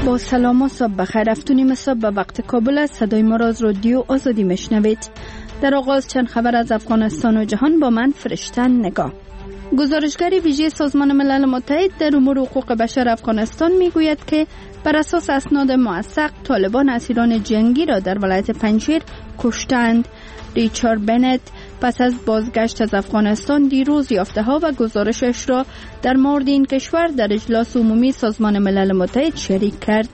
با سلام و صبح بخیر. افتونیم صبح به وقت کابل است. صدای ما را از رادیو آزادی میشنوید. در آغاز چند خبر از افغانستان و جهان با من فرشته نگاه. گزارشگر ویژه سازمان ملل متحد در امور حقوق بشر افغانستان میگوید که بر اساس اسناد موثق طالبان اسیران جنگی را در ولایت پنجشیر کشتند. ریچارد بنت پس از بازگشت از افغانستان دیروز یافته‌ها و گزارشش را در مورد این کشور در اجلاس عمومی سازمان ملل متحد شریک کرد.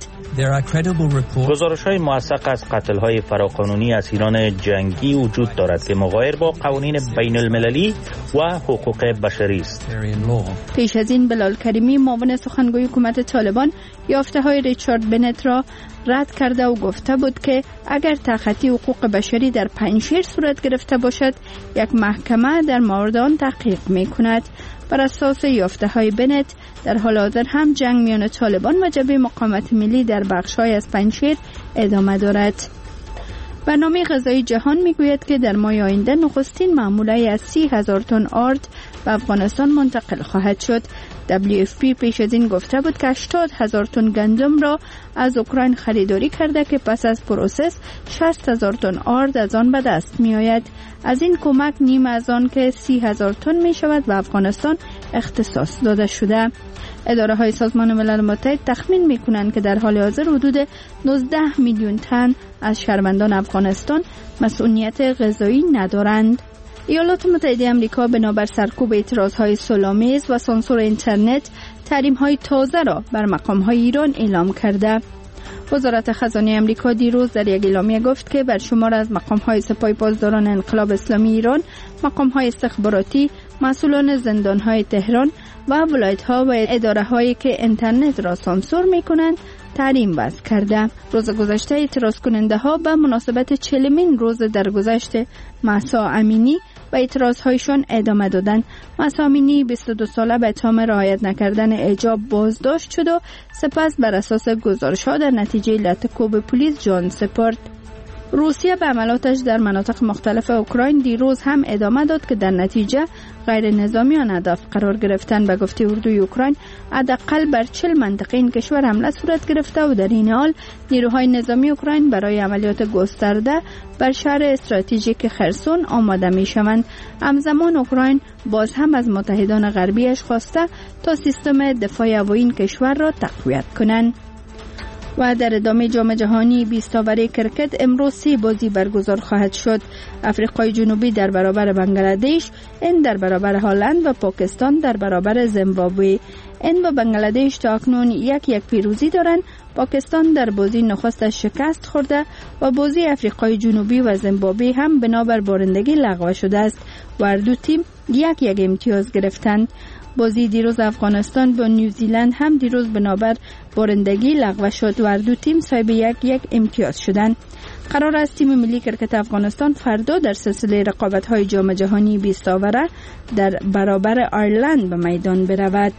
گزارش‌های موثق از قتل‌های فراقانونی اسیران جنگی وجود دارد که مغایر با قوانین بین المللی و حقوق بشری است. پیش از این بلال کریمی معاون سخنگوی حکومت طالبان یافته‌های ریچارد بنت را رد کرده و گفته بود که اگر تخطی حقوق بشری در پنجشیر صورت گرفته باشد یک محکمه در مورد آن تحقیق می‌کند. بر اساس یافته‌های بنت در حال حاضر هم جنگ میان طالبان و جبهه مقاومت ملی در بخش‌های از پنجشیر ادامه دارد. برنامه غذایی جهان میگوید که در ماه آینده نخستین محموله از 30,000 تن آرد به افغانستان منتقل خواهد شد. WFP پیش از این گفته بود که 80,000 تن گندم را از اوکراین خریداری کرده که پس از پروسس 60,000 تن آرد از آن به دست می آید. از این کمک نیم از آن که 30,000 تن می شود به افغانستان اختصاص داده شده. اداره های سازمان ملل متحد تخمین می کنند که در حال حاضر حدود 19 میلیون تن از شهروندان افغانستان مسئولیت غذایی ندارند. ایالات متحده آمریکا بنابر سرکوب اعتراضهای صلح‌آمیز و سانسور اینترنت تحریم‌های تازه را بر مقام‌های ایران اعلام کرده. وزارت خزانه آمریکا دیروز در یک اعلامیه گفت که بر شمار از مقام‌های سپاه پاسداران انقلاب اسلامی ایران، مقام‌های استخباراتی، مسئولان زندان‌های تهران و ولایت‌ها و اداره‌هایی که اینترنت را سانسور می‌کنند تحریم وضع کرده. روز گذشته اعتراض کننده‌ها به مناسبت 40مین روز درگذشت مهسا امینی و اعتراض‌هایشان ادامه دادند. مهسا امینی 22 ساله به اتهام رعایت نکردن حجاب بازداشت شد و سپس بر اساس گزارش‌ها در نتیجه لطکوب پلیس جان سپرد. روسیه به عملاتش در مناطق مختلف اوکراین دیروز هم ادامه داد که در نتیجه غیر نظامیان هدف قرار گرفتن. به گفته اردوی اوکراین حداقل بر 40 منطقه این کشور حمله صورت گرفته و در این حال نیروهای نظامی اوکراین برای عملیات گسترده بر شهر استراتژیک خرسون آماده می شوند. همزمان اوکراین باز هم از متحدان غربیش خواسته تا سیستم دفاع هوایی این کشور را تقویت کنند. و در ادامه جام جهانی 20 اوور کرکت امروز 3 بازی برگزار خواهد شد. آفریقای جنوبی در برابر بنگلادش، هند در برابر هلند و پاکستان در برابر زیمبابوه. هند و بنگلادش تا اکنون یک پیروزی دارند. پاکستان در بازی نخستش شکست خورده و بازی آفریقای جنوبی و زیمبابوه هم بنابر بارندگی لغو شده است و هر دو تیم یک امتیاز گرفتند. بازی دیروز افغانستان با نیوزیلند هم دیروز بنابر بارندگی لغو شد و هر دو تیم صاحب یک امتیاز شدند. قرار است تیم ملی کرکت افغانستان فردا در سلسله رقابت‌های جام جهانی 20 اوره در برابر آیرلند به میدان برود.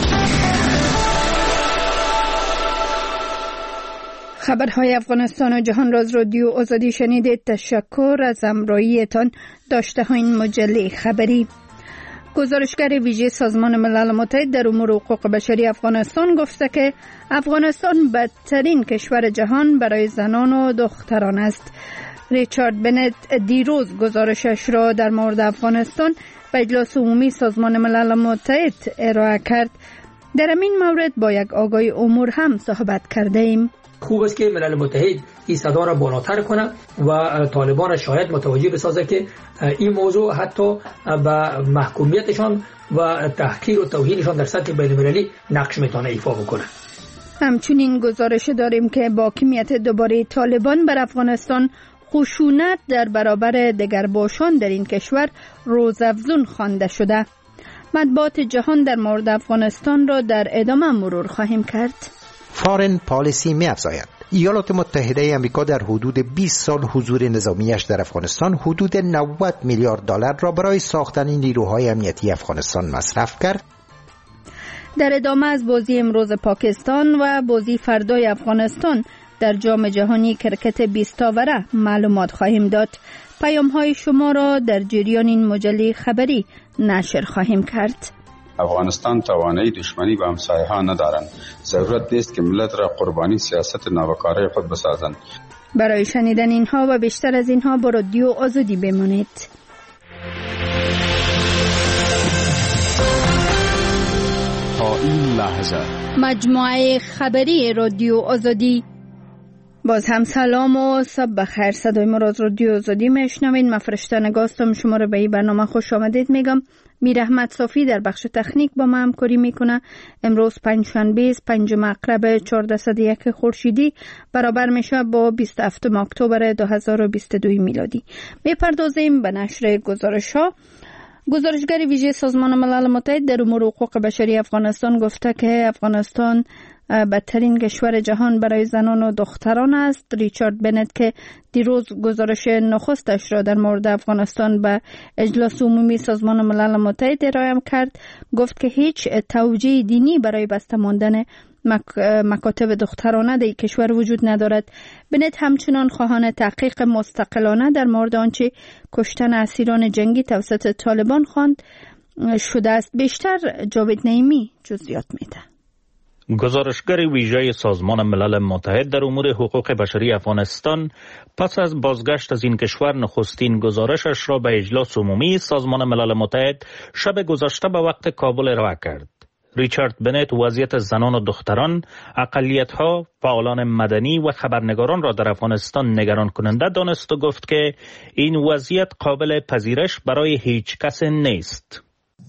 خبرهای افغانستان و جهان را از رادیو آزادی شنیدید. تشکر از همراهیتان. داشته ها این مجله خبری. گزارشگر ویژه سازمان ملل متحد در امور حقوق بشری افغانستان گفته که افغانستان بدترین کشور جهان برای زنان و دختران است. ریچارد بنت دیروز گزارشش را در مورد افغانستان به اجلاس عمومی سازمان ملل متحد ارائه کرد. در این مورد با یک آگاهی امور هم صحبت کرده ایم. خوب است که ملل متحد این صدا را بالاتر کنه و طالبان را شاید متوجه بسازه که این موضوع حتی به محکومیتشان و تحقیر و توهینشان در سطح بین‌المللی نقش میتونه ایفا بکنه. همچنین گزارش داریم که با حاکمیت دوباره طالبان بر افغانستان خشونت در برابر دگرباشان در این کشور روزافزون خوانده شده. مطبوعات جهان در مورد افغانستان را در ادامه مرور خواهیم کرد. فارن پالیسی می افزاید ایالات متحده آمریکا در حدود 20 سال حضور نظامیش در افغانستان حدود 90 میلیارد دلار را برای ساختن نیروهای امنیتی افغانستان مصرف کرد. در ادامه از بازی امروز پاکستان و بازی فردای افغانستان در جام جهانی کرکت 20 اوره معلومات خواهیم داد. پیام‌های شما را در جریان این مجله خبری نشر خواهیم کرد. افغانستان توانایی دشمنی با همسایه‌ها ندارند. ضرورت نیست که ملت را قربانی سیاست ناوکاره خود بسازند. برای شنیدن اینها و بیشتر از اینها با رادیو آزادی بمانید. تا این لحظه مجموعه خبری رادیو آزادی. باز هم سلام و صبح بخیر. صدای ما از رادیو آزادی میشنوید. من فرشته نگاستم شما رو به این برنامه خوش آمدید میگم. میر احمد صافی در بخش تکنیک با ما همکاری میکنه. امروز پنجشنبه 5 مقرب 1401 خورشیدی برابر میشه با 27 اکتبر 2022 میلادی. میپردازیم به نشر گزارش‌ها. گزارشگر ویژه سازمان ملل متحد در امور حقوق بشری افغانستان گفته که افغانستان بدترین کشور جهان برای زنان و دختران است. ریچارد بنت که دیروز گزارش نخستش را در مورد افغانستان به اجلاس عمومی سازمان ملل متحد ارائه کرد گفت که هیچ توجیه دینی برای بسته ماندن مکاتب دخترانه در کشور وجود ندارد. بنت همچنان خواهان تحقیق مستقلانه در مورد آنچه کشتن اسیران جنگی توسط طالبان خواند شده است. بیشتر جاوید نعیمی جزئیات میده. گزارشگر ویژه سازمان ملل متحد در امور حقوق بشری افغانستان پس از بازگشت از این کشور نخستین گزارشش را به اجلاس عمومی سازمان ملل متحد شب گذشته به وقت کابل ارائه کرد. ریچارد بنت وضعیت زنان و دختران، اقلیت‌ها، فعالان مدنی و خبرنگاران را در افغانستان نگران کننده دانست و گفت که این وضعیت قابل پذیرش برای هیچ کس نیست.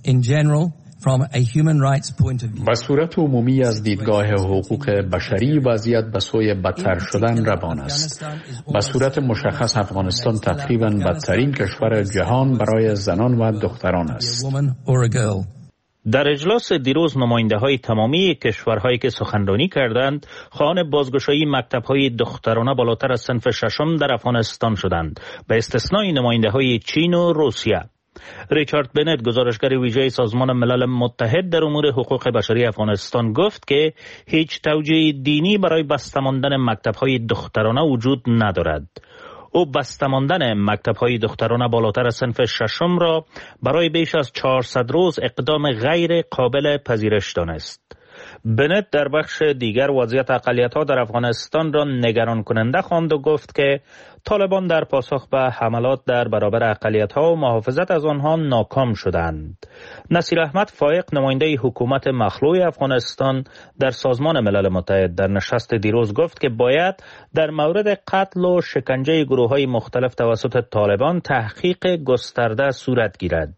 به صورت عمومی از دیدگاه حقوق بشری وضعیت به سوی بدتر شدن روان است. به صورت مشخص افغانستان تقریباً بدترین کشور جهان برای زنان و دختران است. در اجلاس دیروز نماینده‌های تمامی کشورهایی که سخنرانی کردند خواهان بازگشایی مکتب‌های دخترانه بالاتر از صنف ششم در افغانستان شدند، به استثنای نماینده‌های چین و روسیه. ریچارد بنت گزارشگر ویژه سازمان ملل متحد در امور حقوق بشری افغانستان گفت که هیچ توجیه دینی برای بسته ماندن مکتب‌های دخترانه وجود ندارد. او بسته ماندن مکتب‌های دخترانه بالاتر از صنف ششم را برای بیش از 400 روز اقدام غیر قابل پذیرش دانست. بنت در بخش دیگر وضعیت اقلیت‌ها در افغانستان را نگران کننده خواند و گفت که طالبان در پاسخ به حملات در برابر اقلیت‌ها و محافظت از آنها ناکام شدند. نصیر احمد فائق نماینده حکومت مخلوع افغانستان در سازمان ملل متحد در نشست دیروز گفت که باید در مورد قتل و شکنجه گروه‌های مختلف توسط طالبان تحقیق گسترده صورت گیرد.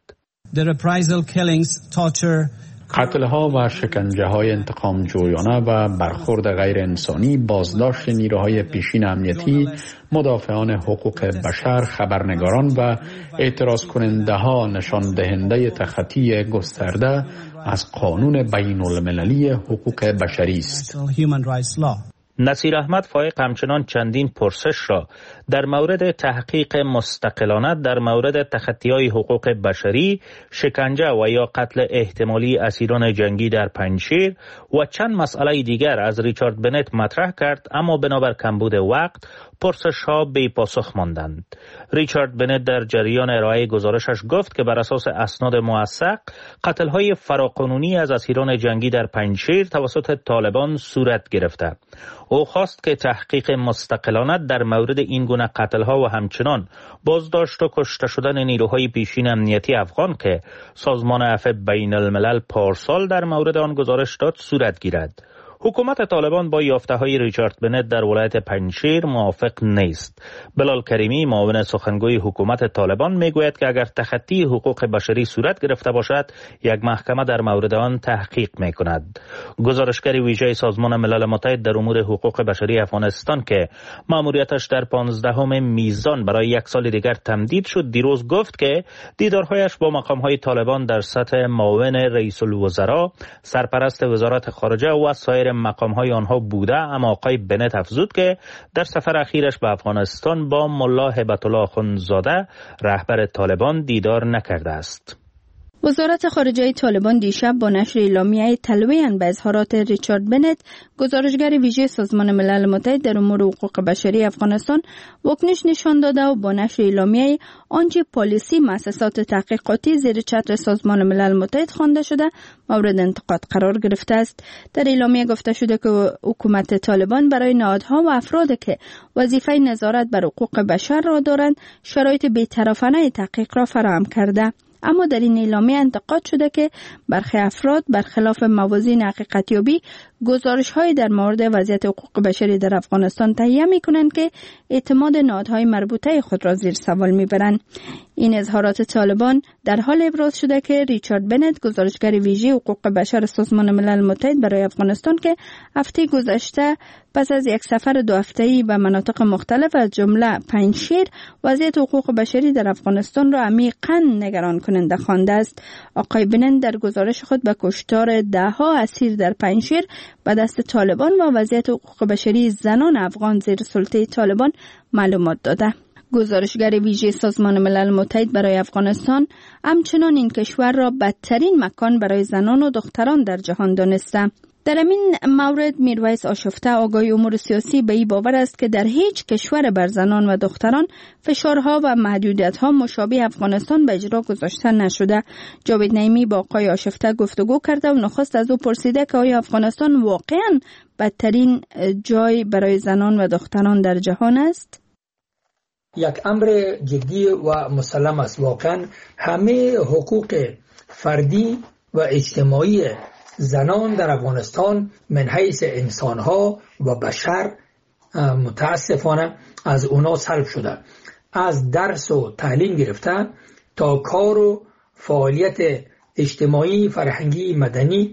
قتل‌ها و شکنجه‌های انتقام جویانه و برخورد غیر انسانی، بازداشت نیروهای پیشین امنیتی، مدافعان حقوق بشر، خبرنگاران و اعتراض کننده‌ها نشان دهنده تخطی گسترده از قانون بین المللی حقوق بشری است. نصیر احمد فائق همچنان چندین پرسش را در مورد تحقیق مستقلانه در مورد تخطی‌های حقوق بشری، شکنجه و یا قتل احتمالی اسیران جنگی در پنجشیر و چند مسئله دیگر از ریچارد بنت مطرح کرد، اما بنابر کمبود وقت پرسش‌ها بی پاسخ ماندند. ریچارد بنت در جریان ارائه گزارشش گفت که بر اساس اسناد موثق قتل‌های فراقانونی از اسیران جنگی در پنجشیر توسط طالبان صورت گرفته. او خواست که تحقیق مستقلانه در مورد این گونه قتل‌ها و همچنان بازداشت و کشته شدن نیروهای پیشین امنیتی افغان که سازمان عفو بین الملل پارسال در مورد آن گزارش داد صورت گیرد. حکومت طالبان با یافته‌های ریچارد بنت در ولایت پنجشیر موافق نیست. بلال کریمی معاون سخنگوی حکومت طالبان میگوید که اگر تخطی حقوق بشری صورت گرفته باشد یک محکمه در مورد آن تحقیق میکند. گزارشگر ویژه سازمان ملل متحد در امور حقوق بشری افغانستان که مأموریتش در 15 میزان برای یک سال دیگر تمدید شد دیروز گفت که دیدارهایش با مقام‌های طالبان در سطح معاون رئیس الوزراء، سرپرست وزارت خارجه و سایر مقام‌های آنها بوده، اما آقای بنت افزود که در سفر اخیرش به افغانستان با ملا هیبت الله اخندزاده رهبر طالبان دیدار نکرده است. وزارت خارجه طالبان دیشب با نشر اعلامیه تلویحاً به اظهارات ریچارد بنت، گزارشگر ویژه سازمان ملل متحد در امور حقوق بشری افغانستان، واکنش نشان داده و با نشر اعلامیه آنچه پالیسی مؤسسات تحقیقاتی زیر چتر سازمان ملل متحد خوانده شده مورد انتقاد قرار گرفته است. در اعلامیه گفته شده که حکومت طالبان برای نهادها و افرادی که وظیفه نظارت بر حقوق بشر را دارند شرایط بی‌طرفانه تحقیق را فراهم کرده. اما در این اعلامیه انتقاد شده که برخی افراد برخلاف موازین حقیقتیابی گزارش‌های در مورد وضعیت حقوق بشری در افغانستان تهیه می‌کنند که اعتماد نهادهای مربوطه خود را زیر سوال می‌برند. این اظهارات طالبان در حال ابراز شده که ریچارد بنت، گزارشگر ویژه حقوق بشر سازمان ملل متحد برای افغانستان که هفته گذشته پس از یک سفر 2 هفته‌ای به مناطق مختلف از جمله پنجشیر وضعیت حقوق بشری در افغانستان را عمیقاً نگران کننده خوانده است. آقای بنت در گزارش خود به کشتار ده‌ها اسیر در پنجشیر به دست طالبان و وضعیت حقوق بشری زنان افغان زیر سلطه طالبان معلومات داده. گزارشگر ویژه سازمان ملل متحد برای افغانستان همچنان این کشور را بدترین مکان برای زنان و دختران در جهان دانسته. در این مورد میرویس آشفته، آگاه امور سیاسی، به این باور است که در هیچ کشور بر زنان و دختران فشارها و محدودیت‌ها مشابه افغانستان به اجرا گذاشته نشده. جاوید نعیمی با آقای آشفته گفتگو کرده و نخست از او پرسیده که آیا افغانستان واقعاً بدترین جای برای زنان و دختران در جهان است؟ یک امر جدی و مسلم است. واقعاً همه حقوق فردی و اجتماعی زنان در افغانستان من حیث انسانها و بشر متاسفانه از اونا سلب شده. از درس و تعلیم گرفته تا کار و فعالیت اجتماعی، فرهنگی، مدنی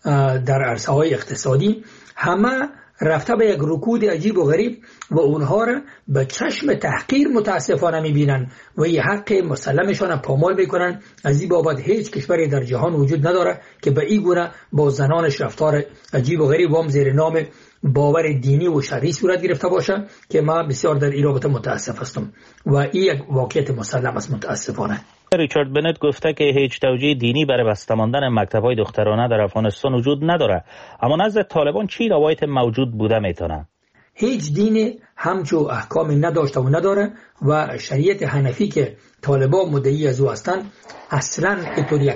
در عرصه‌های اقتصادی همه رفته به یک رکود عجیب و غریب و اونها را به چشم تحقیر متاسفانه میبینن و این حق مسلمشان پامال میکنن. از این بابت هیچ کشوری در جهان وجود نداره که به این گونه با زنانش رفتار عجیب و غریب و زیر نام باور دینی و شرعی صورت گرفته باشه که ما بسیار در این رابطه متاسف هستم و این یک واقعیت مسلم است متاسفانه. ریچارد بنت گفته که هیچ توجیه دینی برای بسته ماندن مکتب‌های دخترانه در افغانستان وجود نداره، اما نزد طالبان چی روایت موجود بوده میتونه؟ هیچ دینی همچو احکام نداشته و نداره و شریعت حنفی که طالبان مدعی از او هستند اصلا اینطور یک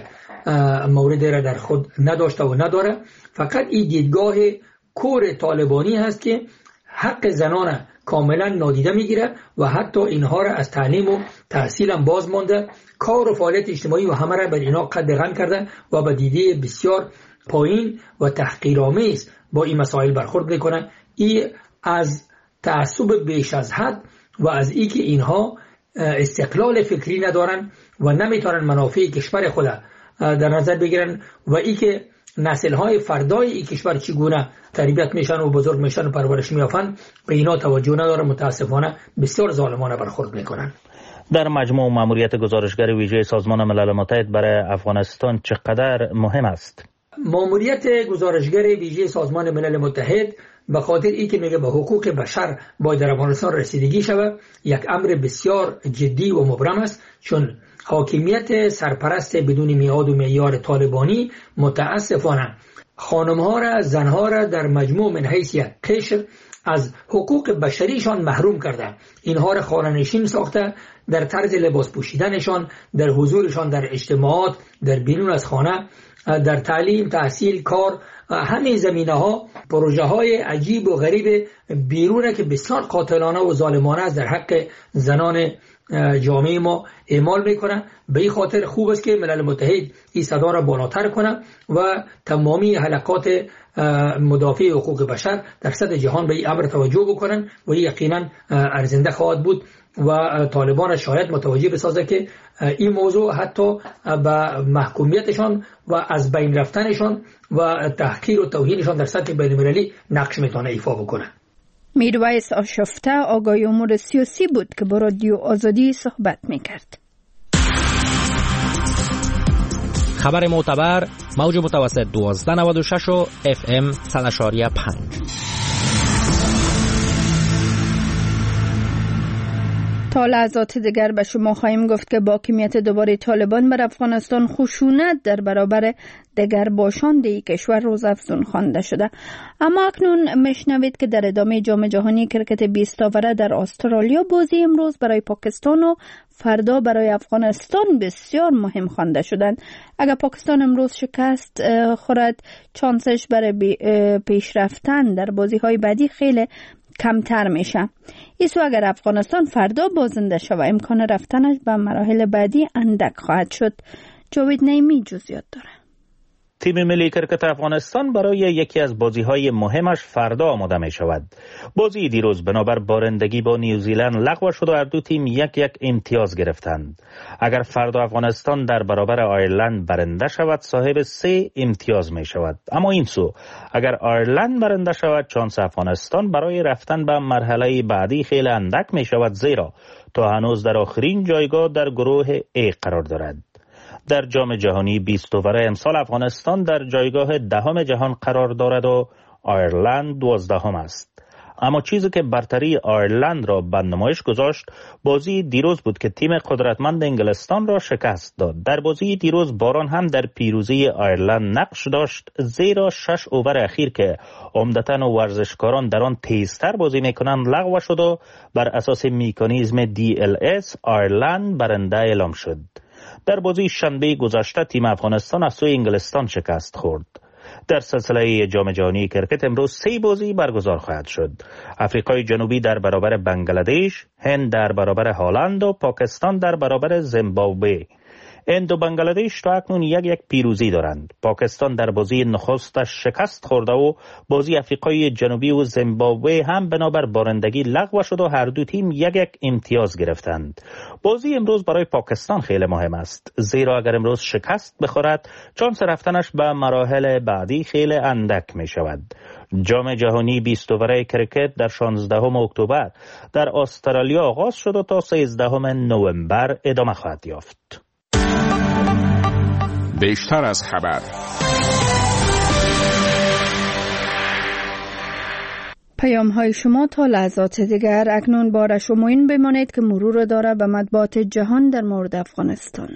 مورد را در خود نداشته و نداره. فقط این دیدگاه کور طالبانی هست که حق زنان کاملا نادیده میگیره و حتی اینها را از تعلیم و تحصیل هم باز مانده، کار و فعالیت اجتماعی و همه را بر اینا قدغن کرده و به دیده بسیار پایین و تحقیرآمیز با این مسائل برخورد میکنن. این از تعصب بیش از حد و از این که اینها استقلال فکری ندارن و نمیتونن منافع کشور خود در نظر بگیرن و این که نسل‌های فردای این کشور چگونه تربیت میشن و بزرگ میشن و پرورش میافن به اینا توجه نداره. متاسفانه بسیار ظالمانه برخورد میکنن. در مجموع ماموریت گزارشگر ویژه سازمان ملل متحد برای افغانستان چقدر مهم است؟ ماموریت گزارشگر ویژه سازمان ملل متحد به خاطر این که میگه به حقوق بشر باید در افغانستان رسیدگی شود یک امر بسیار جدی و مبرم است، چون حاکمیت سرپرست بدون میعاد و معیار طالبانی متاسفانه خانم‌ها را، زن‌ها را در مجموع من حیث یک قشر از حقوق بشریشان محروم کرده. اینها را خانه‌نشین ساخته، در طرز لباس پوشیدنشان، در حضورشان در اجتماعات، در بیرون از خانه، در تعلیم، تحصیل، کار، همین زمینه‌ها پروژه‌های عجیب و غریب بیرونه که بسیار قاتلانه و ظالمانه است در حق زنان جامعه ما اعمال میکنه. به این خاطر خوب است که ملل متحد این صدا را بالاتر کنه و تمامی حلقات مدافع حقوق بشر در سطح جهان به این امر توجه بکنن و یقینا ارزنده خواهد بود و طالبان شاید متوجه بسازه که این موضوع حتی به محکومیتشان و از بین رفتنشان و تحقیر و توهینشان در سطح بین‌المللی نقش میتونه ایفا بکنه. میرویس آشفته، آگاه امور سیاسی بود که با رادیو آزادی صحبت میکرد. خبر معتبر، موج متوسط 1296 و FM 100.5. تا لحظات دیگر به شما خواهیم گفت که با حاکمیت دوباره طالبان بر افغانستان خشونت در برابر دیگر باشنده کشور روزافزون خوانده شده. اما اکنون میشنوید که در ادامه جام جهانی کرکت 20 اوره در استرالیا بازی امروز برای پاکستان و فردا برای افغانستان بسیار مهم خوانده شدند. اگر پاکستان امروز شکست خورد، چانسش برای پیشرفتن در بازی‌های بعدی خیلی کمتر میشه. ایسو اگر افغانستان فردا بازنده شود، امکان رفتنش به مراحل بعدی اندک خواهد شد. جاوید نیمی جزئیات داره. تیم ملی کرکت افغانستان برای یکی از بازی‌های مهمش فردا آماده می شود. بازی دیروز بنابر بارندگی با نیوزیلند لغو شد و هر دو تیم یک امتیاز گرفتند. اگر فردا افغانستان در برابر آیرلند برنده شود، صاحب 3 امتیاز می شود. اما این سو اگر آیرلند برنده شود، چانس افغانستان برای رفتن به مرحله بعدی خیلی اندک می شود، زیرا تا هنوز در آخرین جایگاه در گروه A قرار دارد. در جام جهانی 20 اوره امسال افغانستان در جایگاه 10 جهان قرار دارد و آیرلند 12 است. اما چیزی که برتری آیرلند را به نمایش گذاشت بازی دیروز بود که تیم قدرتمند انگلستان را شکست داد. در بازی دیروز باران هم در پیروزی آیرلند نقش داشت، زیرا 6 اوور اخیر که عمدتاً ورزشکاران در آن تیزتر بازی میکنند لغو شد و بر اساس مکانیزم DLS آیرلند برنده اعلام شد. در بازی شنبه گذشته تیم افغانستان از سوی انگلستان شکست خورد. در سلسله جام جهانی کرکت امروز 3 بازی برگزار خواهد شد. آفریقای جنوبی در برابر بنگلادش، هند در برابر هلند و پاکستان در برابر زیمبابوه. هند و بنگلادش تا اکنون یک پیروزی دارند. پاکستان در بازی نخستش شکست خورده و بازی آفریقای جنوبی و زیمبابوه هم بنابر بارندگی لغو شد و هر دو تیم یک امتیاز گرفتند. بازی امروز برای پاکستان خیلی مهم است، زیرا اگر امروز شکست بخورد، چانس رفتنش به مراحل بعدی خیلی اندک می شود. جام جهانی 20 اوره کرکت در 16 اکتبر در استرالیا آغاز شد و تا 13 نوامبر ادامه خواهد یافت. بیشتر از خبر. پیام های شما تا لحظات دیگر. اکنون بار شما این بمانید که مرور داره به مطبوعات جهان در مورد افغانستان.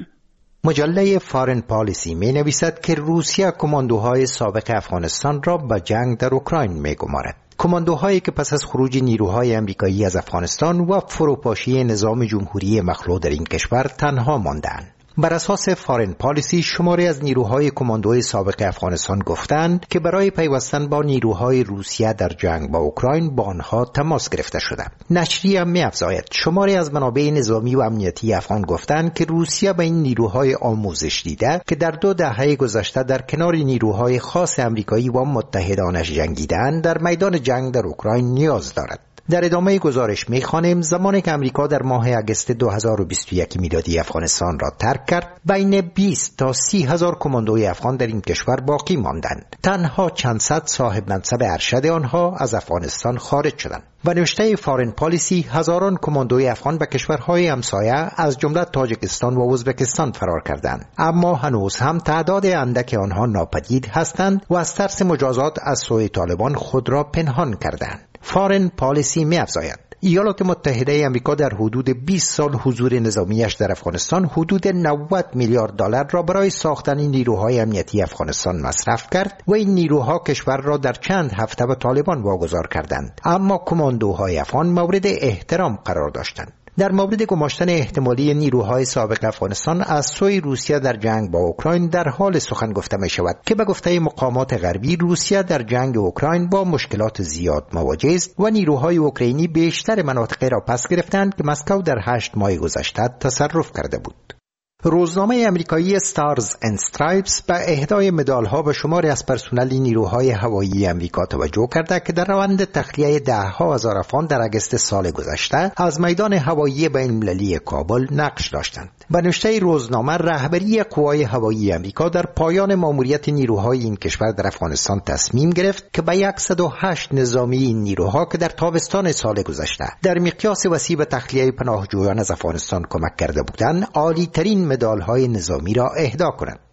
مجله فارن پالیسی می نویسد که روسیه کماندوهای سابق افغانستان را به جنگ در اوکراین می گمارد. کماندوهایی که پس از خروج نیروهای امریکایی از افغانستان و فروپاشی نظام جمهوری مخلوع در این کشور تنها ماندند. بر اساس فارن پالیسی شماری از نیروهای کماندوی سابق افغانستان گفتند که برای پیوستن با نیروهای روسیه در جنگ با اوکراین با آنها تماس گرفته شده. نشریه می‌افزاید شماری از منابع نظامی و امنیتی افغان گفتند که روسیه به این نیروهای آموزش دیده که در 2 دهه گذشته در کنار نیروهای خاص امریکایی و متحدانش جنگیدند در میدان جنگ در اوکراین نیاز دارد. در ادامه گزارش می‌خوانیم زمانی که امریکا در ماه اگست 2021 میلادی افغانستان را ترک کرد، بین 20 تا 30 هزار کماندوی افغان در این کشور باقی ماندند. تنها چند صد صاحب منصب ارشد آنها از افغانستان خارج شدند. و نوشته فارن پالیسی هزاران کماندوی افغان به کشورهای همسایه از جمله تاجیکستان و ازبکستان فرار کردند، اما هنوز هم تعداد اندک آنها ناپدید هستند و از ترس مجازات از سوی طالبان خود را پنهان کردند. فارن پالیسی می‌افزاید ایالات متحده آمریکا در حدود 20 سال حضور نظامیش در افغانستان حدود 90 میلیارد دلار را برای ساختن نیروهای امنیتی افغانستان مصرف کرد و این نیروها کشور را در چند هفته به طالبان واگذار کردند، اما کماندوهای افغان مورد احترام قرار داشتند. در مورد گماشتن احتمالی نیروهای سابق افغانستان از سوی روسیه در جنگ با اوکراین در حال سخن گفته می شود که به گفته مقامات غربی روسیه در جنگ اوکراین با مشکلات زیاد مواجه است و نیروهای اوکراینی بیشتر مناطق را پس گرفتند که مسکو در 8 ماه گذشته تصرف کرده بود. روزنامه امریکایی استارز اند استرایپس به اهدای مدال‌ها به شماری از پرسنل نیروهای هوایی امریکا توجه کرده که در روند تخلیه 10,000 افغان در اگست سال گذشته از میدان هوایی بین‌المللی کابل نقش داشتند. به نوشته روزنامه رهبری قوای هوایی امریکا در پایان ماموریت نیروهای این کشور در افغانستان تصمیم گرفت که به 108 نظامی این نیروها که در تابستان سال گذشته در مقیاس وسیع به تخلیه پناهجویان از افغانستان کمک کرده بودند، عالی‌ترین مدال‌های نظامی را اهدا کنند.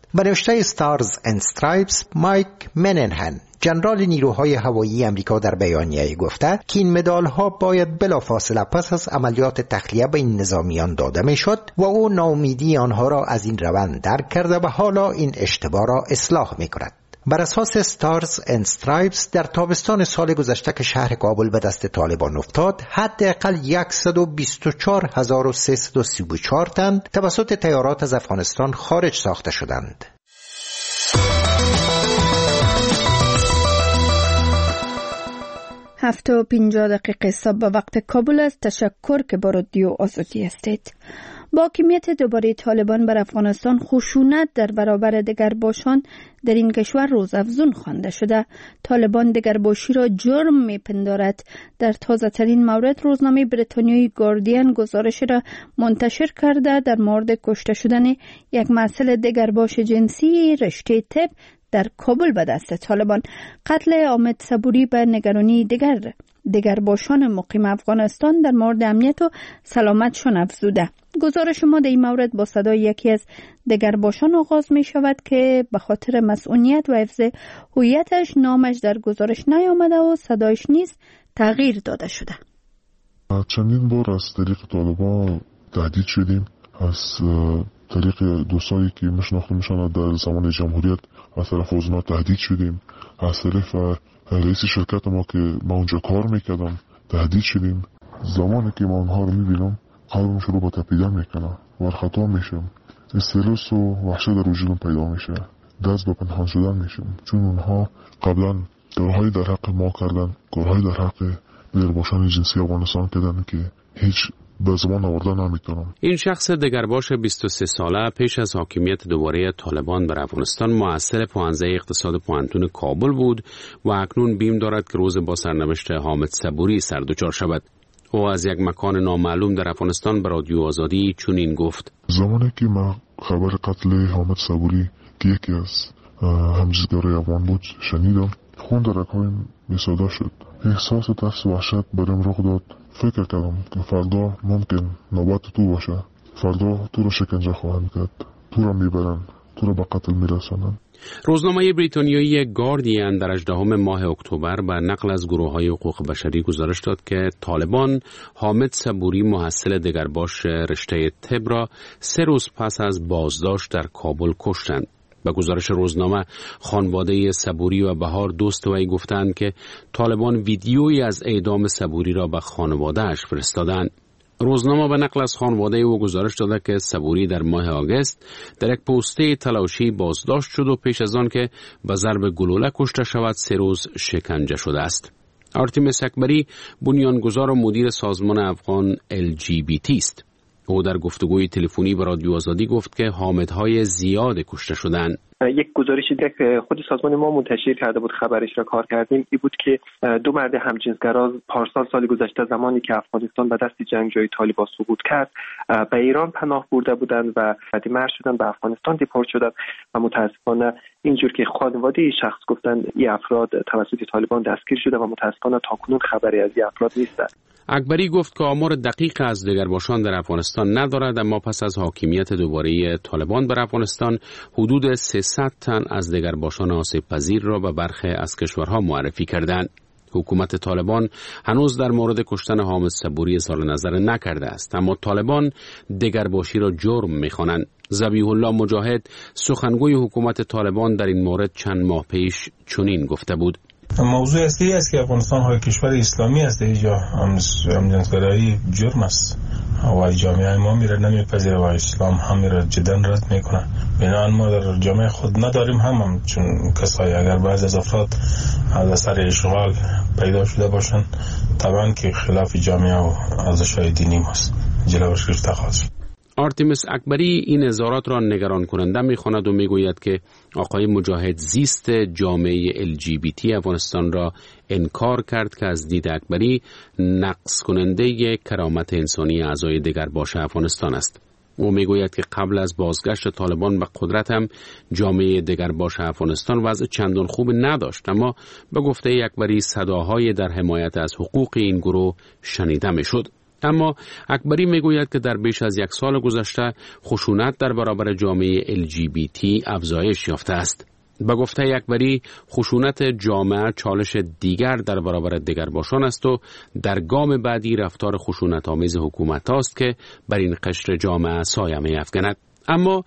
به نوشته ستارز اند استرایپس، مایک مننهن، جنرال نیروهای هوایی امریکا، در بیانیه گفته که این مدال‌ها باید بلافاصله پس از عملیات تخلیه به این نظامیان داده میشد و او ناامیدی آنها را از این روند درک کرده و حالا این اشتباه را اصلاح می‌کند. بر اساس ستارز اند استرایپس، در تابستان سال گذشته که شهر کابل به دست طالبان افتاد، حداقل 124,334 تن توسط طیارات از افغانستان خارج ساخته شدند. 7:50 صبح به وقت کابل است. تشکر که با رادیو آزادی هستید. با حاکمیت دوباره طالبان بر افغانستان، خشونت در برابر دگرباشان در این کشور روزافزون خوانده شده. طالبان دگرباشی را جرم میپندارد. در تازه ترین مورد، روزنامه بریتانیایی گاردین گزارش را منتشر کرده در مورد کشته شدن یک مسئول دگرباش جنسی رشته طب در کابل به دست طالبان. قتل حامد صبوری به نگرانی دگرباشان مقیم افغانستان در مورد امنیت و سلامتشان افزوده. گزارش ما در این مورد با صدای یکی از دگرباشان آغاز می شود که به خاطر مسئولیت و حفظ هویتش نامش در گزارش نیامده و صدایش نیز تغییر داده شده. چندین بار از طریق طالبان تهدید شدیم، از طریق دوستایی که میشناختیمشان در زمان جمهوریت از طرف اونا تهدید شدیم، از طرف رئیس شرکت ما که ما اونجا کار میکردم تهدید شدیم. زمانی که ما اونها رو میبینم قلبم شروع به تپیدن میکنه و خطا میشم، استرس و وحشت در وجودم پیدا میشه، دست به پنهان شدن میشم، چون اونها قبلا کارهایی در حق ما کردن، کارهایی در حق دگرباشان جنسی افغانستان کردن که هیچ به زبان آورده نمیتونم. این شخص دگرباش 23 ساله پیش از حاکمیت دوباره طالبان بر افغانستان محصل پوهنځی اقتصاد پوهنتون کابل بود و اکنون بیم دارد که روز با سرنوشت حامد صبوری سردچار شود. او از یک مکان نامعلوم در افغانستان به رادیو آزادی چنین گفت: زمانی که من خبر قتل حامد صبوری که یکی از همجنسگرای افغان بود شنیدم، خون در رگ‌هایم بی‌صدا شد. احساس ترس و وحشت برام رخ داد. فکر کردم که فردا ممکن نوبت تو باشه، فردا تو رو شکنجه خواهند کرد، تو رو میبرن، تو رو به قتل میرسانن. روزنامه بریتانیایی گاردین در 18 ماه اکتبر بر نقل از گروه‌های حقوق بشری گزارش داد که طالبان حامد صبوری محصل دگرباش رشته طب را 3 روز پس از بازداشت در کابل کشتند. به گزارش روزنامه، خانواده صبوری و بهار دوست وی گفتند که طالبان ویدیویی از اعدام صبوری را به خانواده‌اش فرستادند. روزنامه به نقل از خانواده او گزارش داده که صبوری در ماه آگوست در یک پوسته تلاشی بازداشت شد و پیش از آن که به ضرب گلوله کشته شود 3 روز شکنجه شده است. آرتیمس اکبری بنیانگذار و مدیر سازمان افغان LGBT است. او در گفتگوی تلفنی با رادیو آزادی گفت که حامدهای زیاد کشته شدند. یک گزارشی که خود سازمان ما منتشر کرده بود، خبرش را کار کردیم، این بود که 2 مرد همجنسگرا پارسال سال گذشته زمانی که افغانستان به دست جنگجوی طالبان سقوط کرد به ایران پناه برده بودند و بعدی مرد شدن به افغانستان دیپورت شدند و متاسفانه اینجور که خانواده شخص گفتند این افراد توسط طالبان دستگیر شده و متاسفانه تاکنون خبری از این افراد نیست. اکبری گفت که آمار دقیق از دگرباشان در افغانستان ندارد، اما پس از حاکمیت دوباره طالبان بر افغانستان حدود 300 تن از دگرباشان آسیب پذیر را به برخی از کشورها معرفی کردند. حکومت طالبان هنوز در مورد کشتن حامد صبوری اظهار نظر نکرده است، اما طالبان دگرباشی را جرم می‌خوانند. ذبیح الله مجاهد سخنگوی حکومت طالبان در این مورد چند ماه پیش چنین گفته بود: موضوع اصلی است که افغانستان های کشور اسلامی است، اینجا همجنسگرایی جرم است و جامعه ما میره نمیپذیره و اسلام هم میره جدا رد میکنه. بنابراین ما در جامعه خود نداریم هم چون کسایی اگر بعضی از افراد از اثر اشغال پیدا شده باشن طبعا که خلاف جامعه و ارزش‌های دینی ماست جلوش گرفته خواهد شد. آرتیمس اکبری این اظهارات را نگران کننده می‌خواند و میگوید که آقای مجاهد زیست جامعه LGBT افغانستان را انکار کرد که از دید اکبری نقص کننده کرامت انسانی اعضای دگرباش افغانستان است. او میگوید که قبل از بازگشت طالبان به قدرت هم جامعه دگرباش افغانستان وضع چندان خوب نداشت، اما به گفته اکبری صداهای در حمایت از حقوق این گروه شنیده میشد. اما اکبری میگوید که در بیش از 1 سال گذشته خشونت در برابر جامعه LGBT افزایش یافته است. با گفته اکبری خشونت جامعه چالش دیگر در برابر دگرباشان است و در گام بعدی رفتار خشونت آمیز حکومت است که بر این قشر جامعه سایه می‌افکند. اما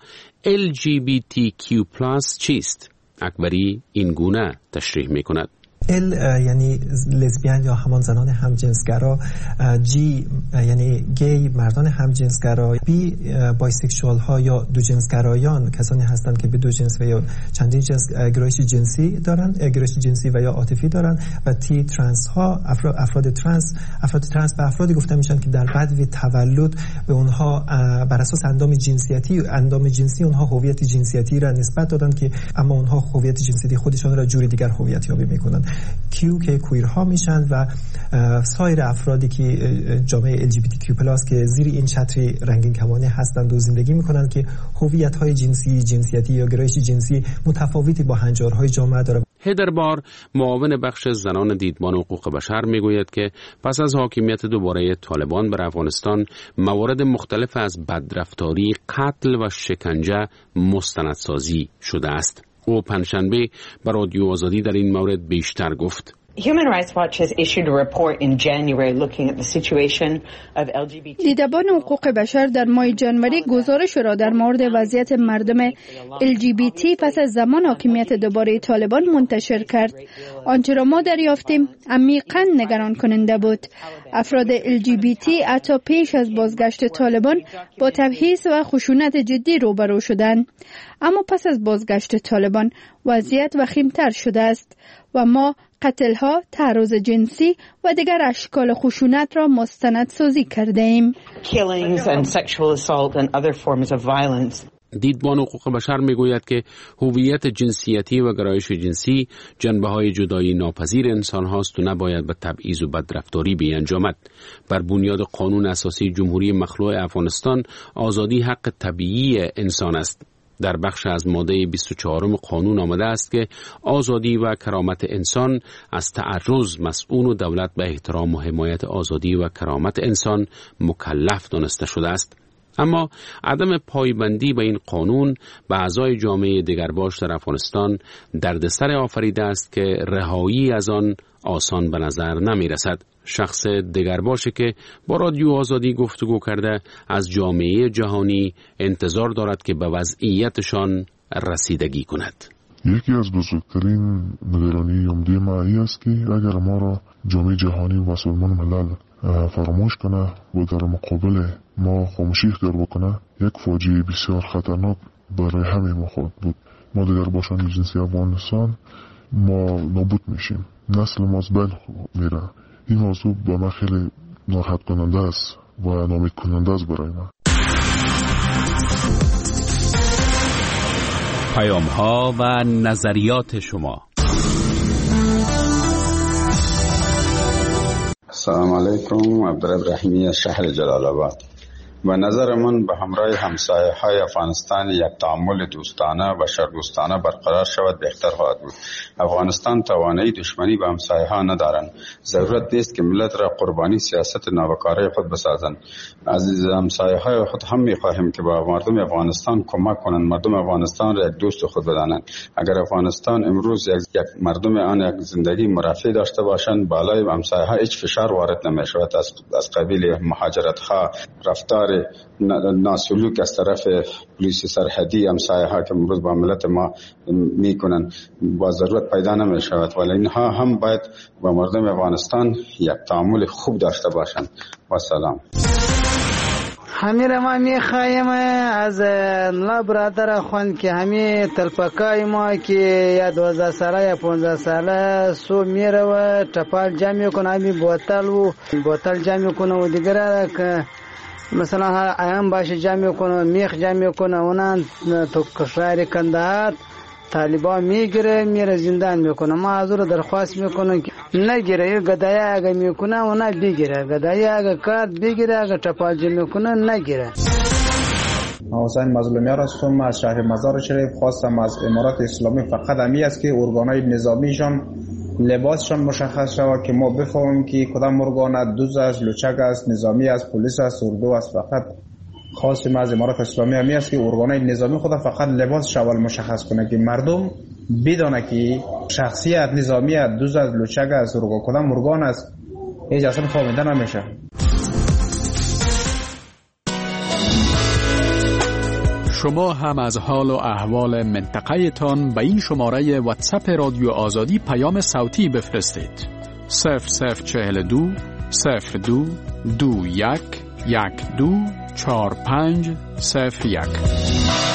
LGBTQ+ چیست؟ اکبری این گونه تشریح می‌کند. یعنی لزبیان یا همان زنان همجنسگرا، جی یعنی گی مردان همجنسگرا، بی بایسکشوال ها یا دو جنسگرایان کسانی هستند که به دو جنس و یا چندین جنس گرایش جنسی دارند، گرایش جنسی و یا عاطفی دارند، و تی ترنس ها افراد ترنس به افرادی گفته میشن که در بعد تولد به اونها بر اساس اندام جنسی اونها هویت جنسیتی را نسبت دادند که اما اونها هویت جنسیتی خودشان را جوری دیگر هویت یابی میکنند. کیو که کویر ها میشن و سایر افرادی که جامعه LGBTQ+ که زیر این چتر رنگین کمانی هستند و زندگی میکنند که هویت های جنسیتی یا گرایش جنسی متفاوتی با هنجارهای جامعه دارند. هیدر بار، معاون بخش زنان دیدبان حقوق بشر، میگوید که پس از حاکمیت دوباره طالبان بر افغانستان موارد مختلف از بدرفتاری، قتل و شکنجه مستندسازی شده است. او پنجشنبه بر رادیو آزادی در این مورد بیشتر گفت. Human Rights Watch has issued a report in January looking at the situation of LGBT. دیدبان حقوق بشر در ماه جنوری گزارش را در مورد وضعیت مردم LGBT پس از زمان حاکمیت دوباره طالبان منتشر کرد. آنچه را ما دریافتیم عمیقاً نگران کننده بود. افراد LGBT حتی پیش از بازگشت طالبان با تبعیض و خشونت جدی روبرو شدند. اما پس از بازگشت طالبان وضعیت وخیم‌تر شده است و ما قتل‌ها، تعرض جنسی و دیگر اشکال خشونت را مستندسازی کرده ایم. دیدبان حقوق بشر میگوید که هویت جنسیتی و گرایش جنسی جنبه‌های جدایی ناپذیر انسان هاست و نباید به تبعیض و بدرفتاری بیانجامد. بر بنیاد قانون اساسی جمهوری مخلوع افغانستان، آزادی حق طبیعی انسان است. در بخش از ماده 24 قانون آمده است که آزادی و کرامت انسان از تعرض مسئول و دولت به احترام و حمایت آزادی و کرامت انسان مکلف دانسته شده است. اما عدم پایبندی به این قانون به اعضای جامعه دگرباش در افغانستان دردسر آفریده است که رهایی از آن آسان به نظر نمی رسد. شخص دگرباشه که با رادیو آزادی گفتگو کرده از جامعه جهانی انتظار دارد که به وضعیتشان رسیدگی کند. یکی از بزرگترین نگرانی عمده ما است که اگر ما را جامعه جهانی و سازمان ملل فراموش کنه و در مقابل ما خاموشی اختیار بکنه، یک فاجعه بسیار خطرناک برای همه ما خواهد بود. ما دگرباشان جنسی افغانستان ما نابود میشیم، نسل ما از بین میره. این موضوع به من خیلی ناراحت کننده است و ناامید کننده است برای من. پیام ها و نظریات شما. السلام علیکم. عبدالرحیمی از شهر جلال آباد. به نظر من به همراه همسایه های افغانستان یک تعامل دوستانه و بشردوستانه برقرار شود بهتر خواهد بود. افغانستان توانایی دشمنی به همسایه ها ندارند. ضرورت نیست که ملت را قربانی سیاست ناوکاره خود بسازند. از همسایه های خود هم می‌خواهیم که با مردم افغانستان کمک کنند، مردم افغانستان را یک دوست خود بدانند. اگر افغانستان امروز یک مردم آن یک زندگی مرفه داشته باشند، بالای همسایه ها هیچ فشار وارد نمی‌شود. از قبیل مهاجرت ها، رفتار ناسلوک از طرف پلیس سرحدی همسایه ها که امروز با ملت ما میکنن با ضرورت پیدا نمی شود، ولی اینها هم باید با مردم افغانستان یک تعامل خوب داشته باشند. و سلام. همین ما میخوایم از لا برادر خوان که همین تلپکای ما که یا 12 ساله یا 15 ساله سو میره و تپال جمع کنه، همین بوتل جمع کنه و دیگره که مثلا ایام باشه جمع کنه، میخ جمع کنه، اونان تو کشور کندهار طالبان میگیره میره زندان میکنه. ما حضور درخواست میکنه که نگیره، گدایی اگه میکنه اونا بگیره، گدایی اگه کارت بگیره، اگه تپالجی میکنه نگیره. حسین مظلومیان هستم از شهر مزار شریف. خواستم از امارات اسلامی فقط همی است که ارگانهای نظامیشان لباسشان مشخص شود که ما بفهمیم که کدام ارگان دوز است، لوچک است، نظامی است، پلیس است، اردو است. فقط خاص ما از امارات اسلامی همی است که ارگانهای نظامی خود فقط لباسش اول مشخص کنه که مردم بدونه که شخصیت نظامی است، دوز است، لوچک است، کدام ارگان است، هیچ اصلا فهمیده نمیشه. شما هم از حال و احوال منطقه تان به این شماره واتساپ رادیو آزادی پیام صوتی بفرستید. 0042 02 21 12 45 01.